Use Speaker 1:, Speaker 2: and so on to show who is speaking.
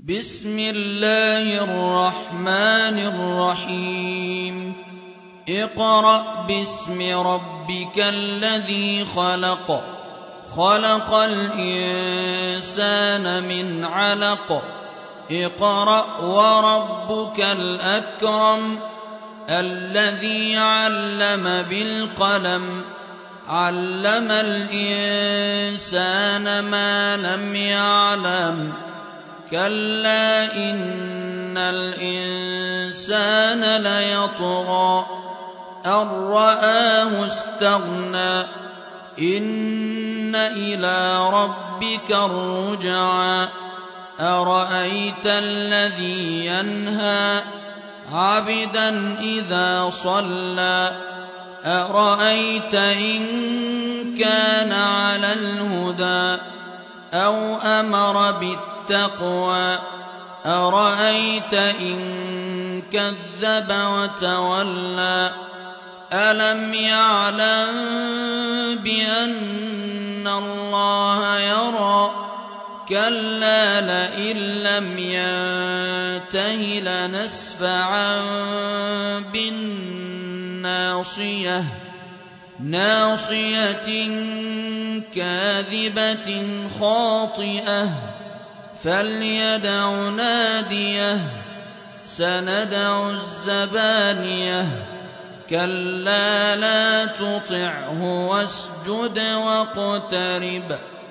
Speaker 1: بسم الله الرحمن الرحيم اقرأ باسم ربك الذي خلق خلق الإنسان من علق اقرأ وربك الأكرم الذي علم بالقلم علم الإنسان ما لم يعلم كلا إن الإنسان ليطغى أن رآه استغنى إن إلى ربك الرجعى أرأيت الذي ينهى عبدا إذا صلى أرأيت إن كان على الهدى أو أمر بالتقوى أرأيت إن كذب وتولى ألم يعلم بأن الله يرى كلا لئن لم ينته لنسفعا بالناصية ناصية كاذبة خاطئة فليدع ناديه سندع الزبانية كلا لا تطعه واسجد واقترب